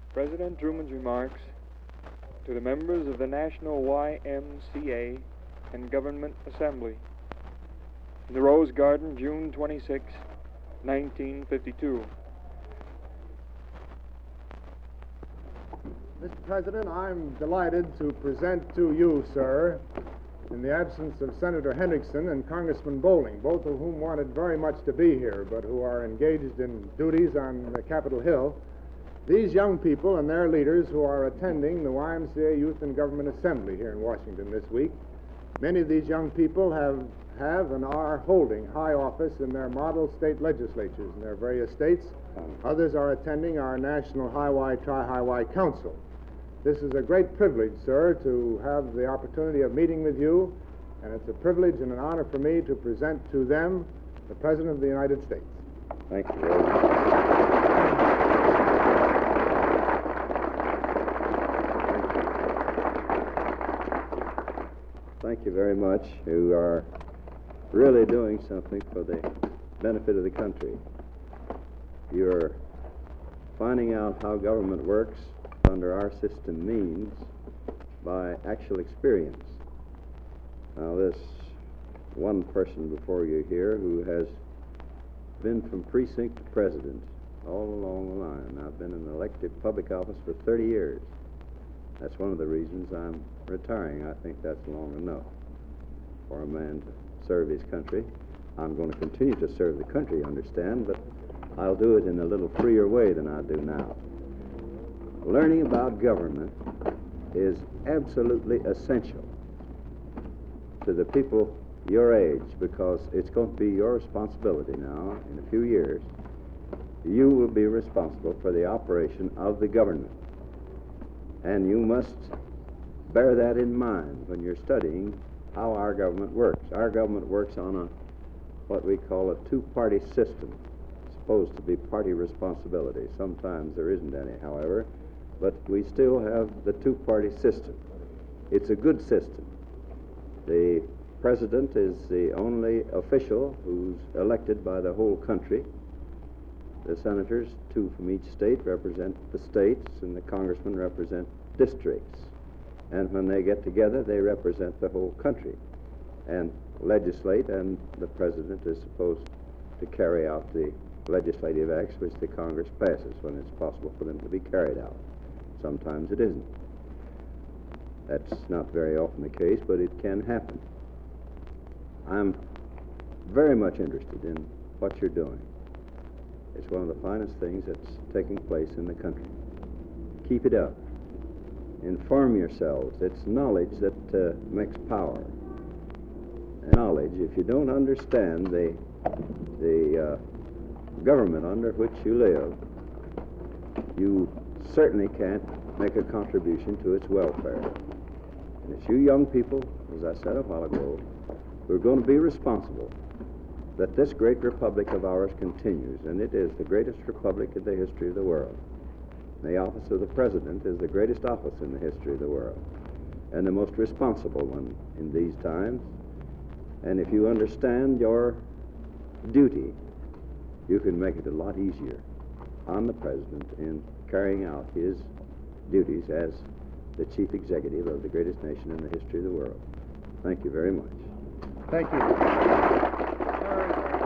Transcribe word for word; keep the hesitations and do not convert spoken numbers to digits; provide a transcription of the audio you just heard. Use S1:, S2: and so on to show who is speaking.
S1: President Truman's remarks to the members of the National Y M C A and Government Assembly in the Rose Garden, June twenty-sixth, nineteen fifty-two.
S2: Mister President, I'm delighted to present to you, sir, in the absence of Senator Hendrickson and Congressman Bowling, both of whom wanted very much to be here, but who are engaged in duties on the Capitol Hill, these young people and their leaders who are attending the Y M C A Youth and Government Assembly here in Washington this week. Many of these young people have, have and are holding high office in their model state legislatures in their various states. Others are attending our National High-Y, Tri-High-Y Council. This is a great privilege, sir, to have the opportunity of meeting with you, and it's a privilege and an honor for me to present to them the President of the United States.
S3: Thank you very much. Thank you very much. You are really doing something for the benefit of the country. You're finding out how government works under our system means by actual experience. Now, this one person before you here who has been from precinct to president all along the line. I've been in elected public office for thirty years. That's one of the reasons I'm retiring. I think that's long enough for a man to serve his country. I'm going to continue to serve the country, understand, but I'll do it in a little freer way than I do now. Learning about government is absolutely essential to the people your age, because it's going to be your responsibility now, in a few years. You will be responsible for the operation of the government. And you must bear that in mind when you're studying how our government works. Our government works on a what we call a two-party system. It's supposed to be party responsibility. Sometimes there isn't any, however, but we still have the two-party system. It's a good system. The president is the only official who's elected by the whole country. The senators, two from each state, represent the states, and the congressmen represent districts. And when they get together, they represent the whole country and legislate, and the president is supposed to carry out the legislative acts which the Congress passes when it's possible for them to be carried out. Sometimes it isn't. That's not very often the case, but it can happen. I'm very much interested in what you're doing. It's one of the finest things that's taking place in the country. Keep it up. Inform yourselves. It's knowledge that uh, makes power. And knowledge, if you don't understand the, the uh, government under which you live, you certainly can't make a contribution to its welfare. And it's you young people, as I said a while ago, who are going to be responsible that this great republic of ours continues, and it is the greatest republic in the history of the world. The office of the president is the greatest office in the history of the world, and the most responsible one in these times. And if you understand your duty, you can make it a lot easier on the president in carrying out his duties as the chief executive of the greatest nation in the history of the world. Thank you very much.
S2: Thank you.